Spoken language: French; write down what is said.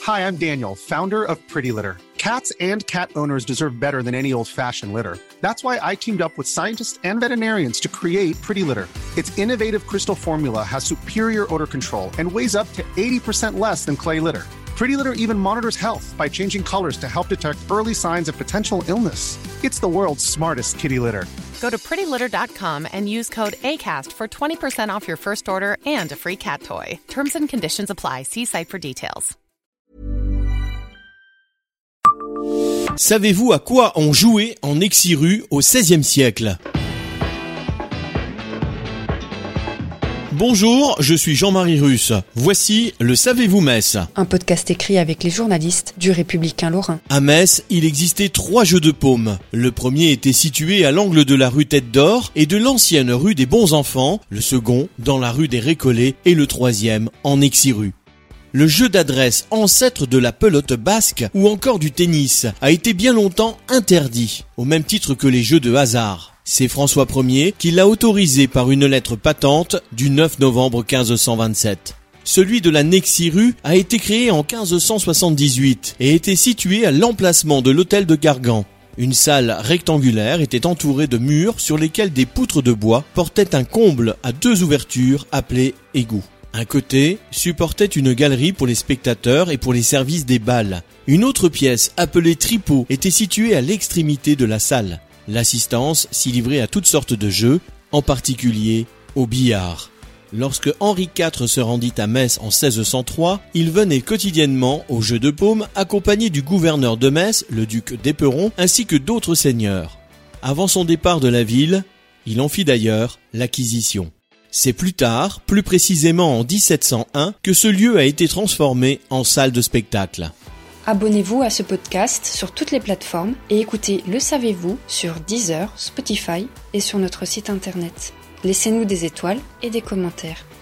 Hi, I'm Daniel, founder of Pretty Litter. Cats and cat owners deserve better than any old-fashioned litter. That's why I teamed up with scientists and veterinarians to create Pretty Litter. Its innovative crystal formula has superior odor control and weighs up to 80% less than clay litter. Pretty Litter even monitors health by changing colors to help detect early signs of potential illness. It's the world's smartest kitty litter. Go to prettylitter.com and use code ACAST for 20% off your first order and a free cat toy. Terms and conditions apply. See site for details. Savez-vous à quoi on jouait en Exiru au XVIe siècle ? Bonjour, je suis Jean-Marie Russe. Voici le Savez-vous Metz ? Un podcast écrit avec les journalistes du Républicain Lorrain. À Metz, il existait 3 jeux de paume. Le premier était situé à l'angle de la rue Tête d'Or et de l'ancienne rue des Bons Enfants, le second dans la rue des Récollets et le troisième en Exiru. Le jeu d'adresse, ancêtre de la pelote basque ou encore du tennis, a été bien longtemps interdit, au même titre que les jeux de hasard. C'est François Ier qui l'a autorisé par une lettre patente du 9 novembre 1527. Celui de la Nexiru a été créé en 1578 et était situé à l'emplacement de l'hôtel de Gargan. Une salle rectangulaire était entourée de murs sur lesquels des poutres de bois portaient un comble à 2 ouvertures appelées égouts. Un côté supportait une galerie pour les spectateurs et pour les services des bals. Une autre pièce, appelée tripot, était située à l'extrémité de la salle. L'assistance s'y livrait à toutes sortes de jeux, en particulier au billard. Lorsque Henri IV se rendit à Metz en 1603, il venait quotidiennement au jeu de paume accompagné du gouverneur de Metz, le duc d'Éperon, ainsi que d'autres seigneurs. Avant son départ de la ville, il en fit d'ailleurs l'acquisition. C'est plus tard, plus précisément en 1701, que ce lieu a été transformé en salle de spectacle. Abonnez-vous à ce podcast sur toutes les plateformes et écoutez Le Savez-vous sur Deezer, Spotify et sur notre site internet. Laissez-nous des étoiles et des commentaires.